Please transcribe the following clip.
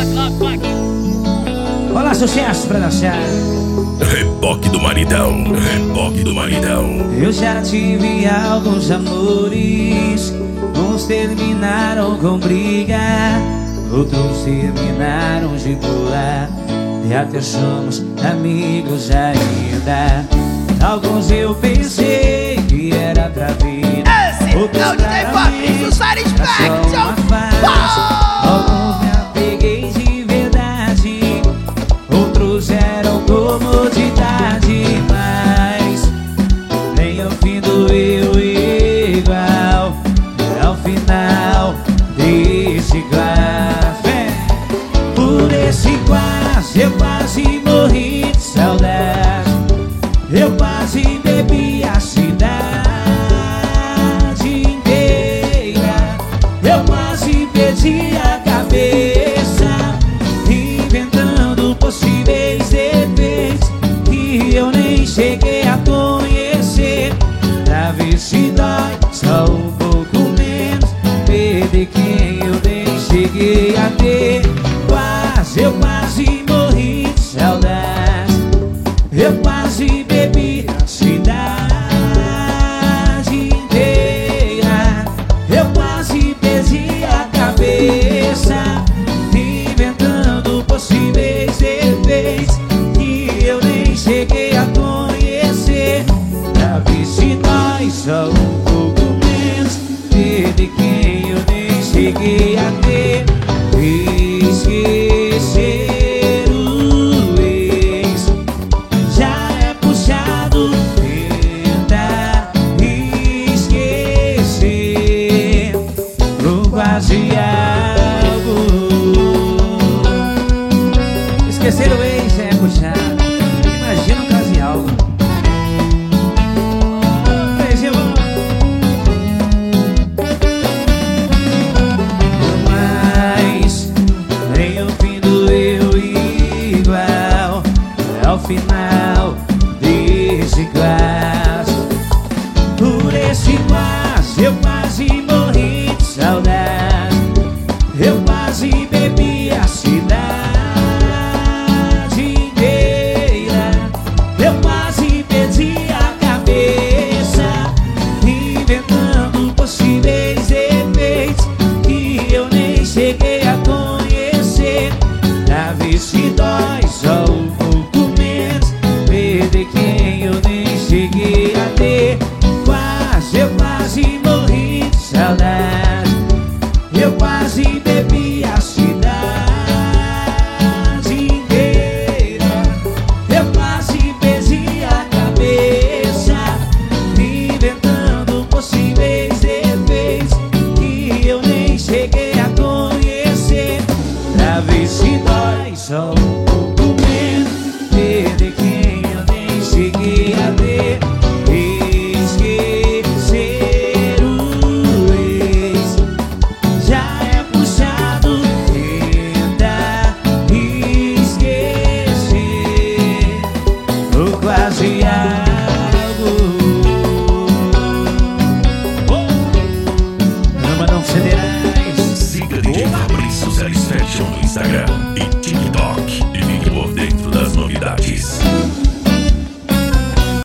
Olá, sucesso pra dançar. Reboque do maridão, reboque do maridão. Eu já tive alguns amores, uns terminaram com briga, outros terminaram de boa, e até somos amigos ainda. Alguns eu pensei que era pra vida, Esse é o DJ Fabrício Satisfaction. Alguns me apeguei de verdade, outros eram comodidade, mas nem ao fim doeu igual. Ao final desse quase, por esse quase eu quase morri de saudade. Eu quase bebi a cidade inteira. Eu quase perdi a cabeça, inventando possíveis defeitos que eu nem cheguei a conhecer. Pra ver se dói só um pouco menos, perder quem eu nem cheguei a ter. Eu quase morri de saudade. Eu quase bebi a cidade inteira. Eu quase perdi a cabeça, inventando possíveis defeitos que eu nem cheguei a conhecer. Pra ver se dói só um pouco menos, perder quem eu nem cheguei a ter. Esquecer o ex já é puxado, tenta esquecer o quase algo. Esquecer o ex é puxado, imagina um quase algo. Mas nem o fim doeu igual. Ao final